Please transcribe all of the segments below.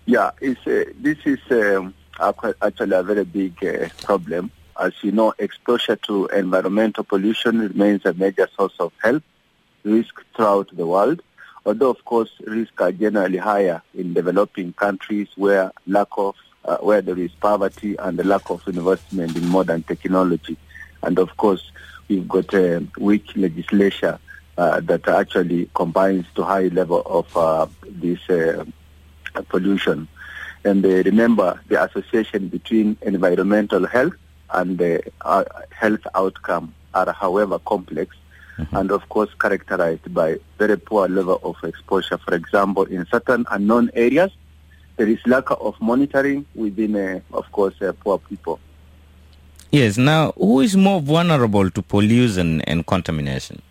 This is actually a very big problem. As you know, exposure to environmental pollution remains a major source of health risk throughout the world, although, of course, risks are generally higher in developing countries where there is poverty and the lack of investment in modern technology. And, of course, we've got a weak legislation that actually combines to high level of this pollution. And remember, the association between environmental health and the health outcome are, however, complex and, of course, characterized by very poor level of exposure. For example, in certain unknown areas, there is lack of monitoring within, of course, poor people. Yes. Now, who is more vulnerable to pollution and contamination?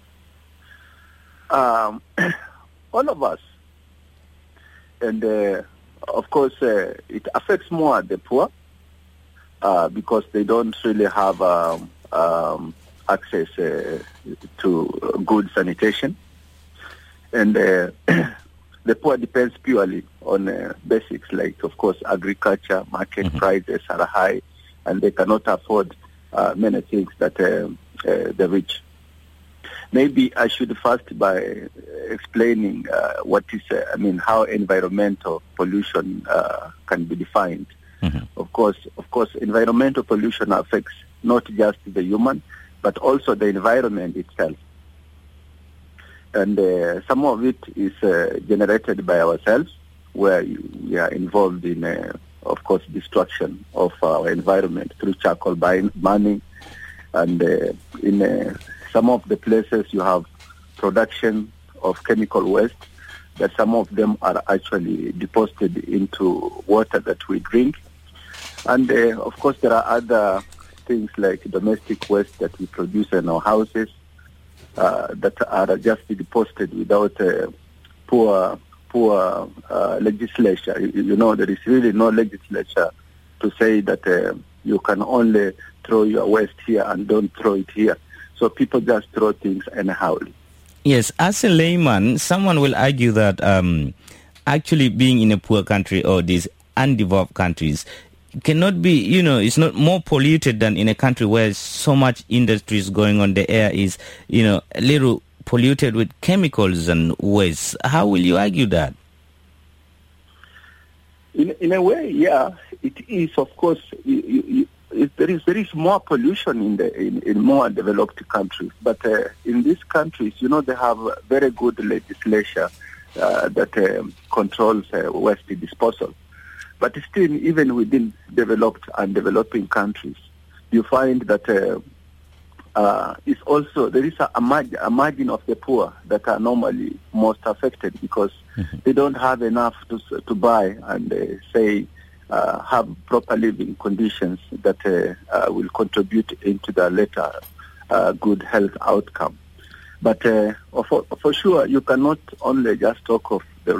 All of us. And, of course, it affects more the poor because they don't really have access to good sanitation. And the poor depends purely on basics like, of course, agriculture, market prices are high, and they cannot afford many things that the rich. Maybe I should first by explaining how environmental pollution can be defined. Of course, environmental pollution affects not just the human, but also the environment itself. And some of it is generated by ourselves, where we are involved in, of course, destruction of our environment through charcoal burning. And in some of the places you have production of chemical waste, that some of them are actually deposited into water that we drink. And of course there are other things like domestic waste that we produce in our houses that are just deposited without poor legislation. You know, there is really no legislature to say that you can only throw your waste here and don't throw it here. So people just throw things anyhow. Yes, as a layman, someone will argue that actually being in a poor country or these undeveloped countries cannot be, it's not more polluted than in a country where so much industry is going on. The air is, a little polluted with chemicals and waste. How will you argue that? In a way, yeah, it is. Of course, there is more pollution in more developed countries, but in these countries, they have very good legislation that controls waste disposal. But still, even within developed and developing countries, you find that there is a margin of the poor that are normally most affected because they don't have enough to buy and have proper living conditions that will contribute into the later good health outcome. But for sure, you cannot only just talk of the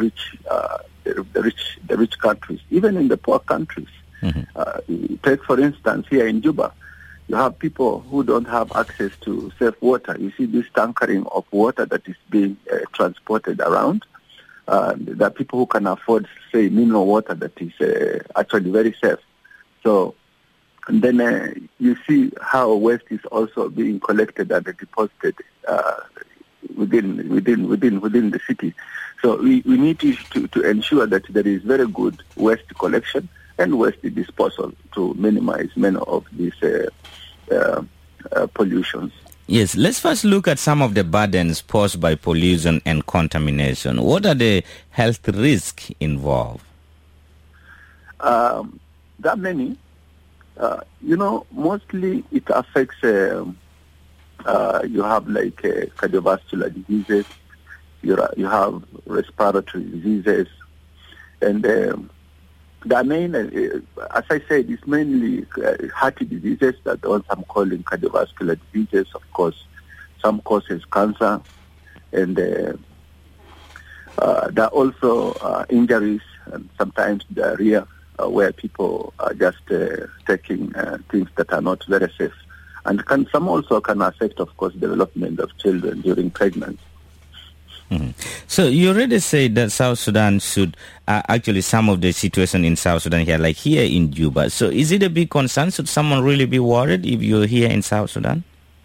rich countries. Even in the poor countries, take for instance here in Juba, you have people who don't have access to safe water. You see this tankering of water that is being transported around. There are people who can afford, say, mineral water that is actually very safe. So, and then you see how waste is also being collected and deposited within the city. So we need to ensure that there is very good waste collection and waste disposal to minimize many of these pollutions. Yes, let's first look at some of the burdens posed by pollution and contamination. What are the health risks involved? There are many. Mostly it affects, you have like cardiovascular diseases, you have respiratory diseases, and the main, as I said, it's mainly heart diseases that ones I'm calling cardiovascular diseases. Of course, some causes cancer, and there are also injuries and sometimes diarrhea, where people are just taking things that are not very safe, and some also can affect, of course, development of children during pregnancy. Mm-hmm. So you already said that South Sudan should, actually some of the situation in South Sudan here, like here in Juba. So is it a big concern? Should someone really be worried if you're here in South Sudan?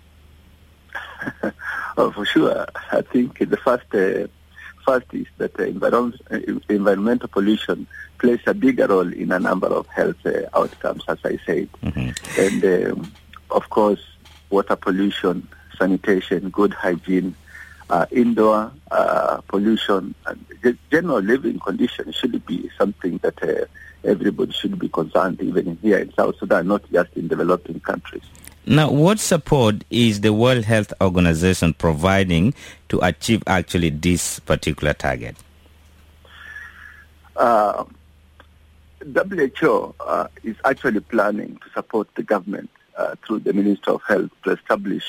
Oh, for sure. I think the first is that environmental pollution plays a bigger role in a number of health outcomes, as I said. Mm-hmm. And of course, water pollution, sanitation, good hygiene, indoor pollution, and general living conditions should be something that everybody should be concerned, even here in South Sudan, not just in developing countries. Now, what support is the World Health Organization providing to achieve actually this particular target? WHO is actually planning to support the government through the Minister of Health to establish,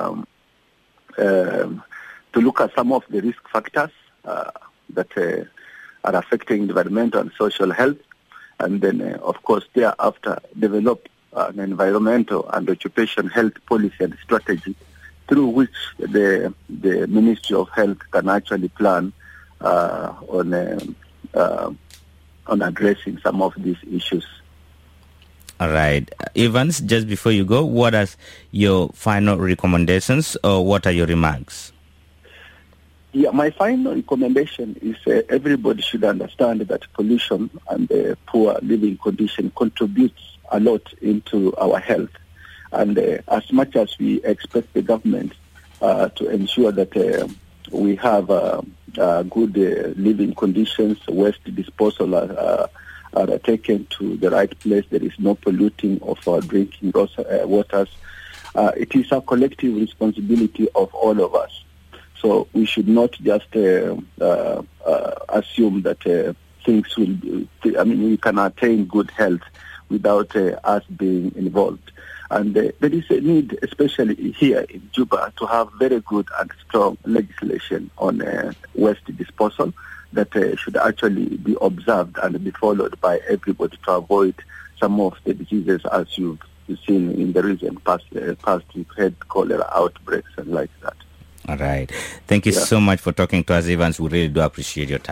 to look at some of the risk factors that are affecting environmental and social health, and then, of course, thereafter develop an environmental and occupational health policy and strategy through which the Ministry of Health can actually plan on addressing some of these issues. All right. Evans, just before you go, what are your final recommendations or what are your remarks? Yeah, my final recommendation is everybody should understand that pollution and poor living condition contributes a lot into our health. And as much as we expect the government to ensure that we have good living conditions, waste disposal are taken to the right place, there is no polluting of our drinking waters, it is a collective responsibility of all of us. So we should not just assume that things will be, we can attain good health without us being involved. And there is a need, especially here in Juba, to have very good and strong legislation on waste disposal that should actually be observed and be followed by everybody to avoid some of the diseases as you've seen in the recent past. We've had cholera outbreaks and like that. All right. Thank you so much for talking to us, Evans. We really do appreciate your time.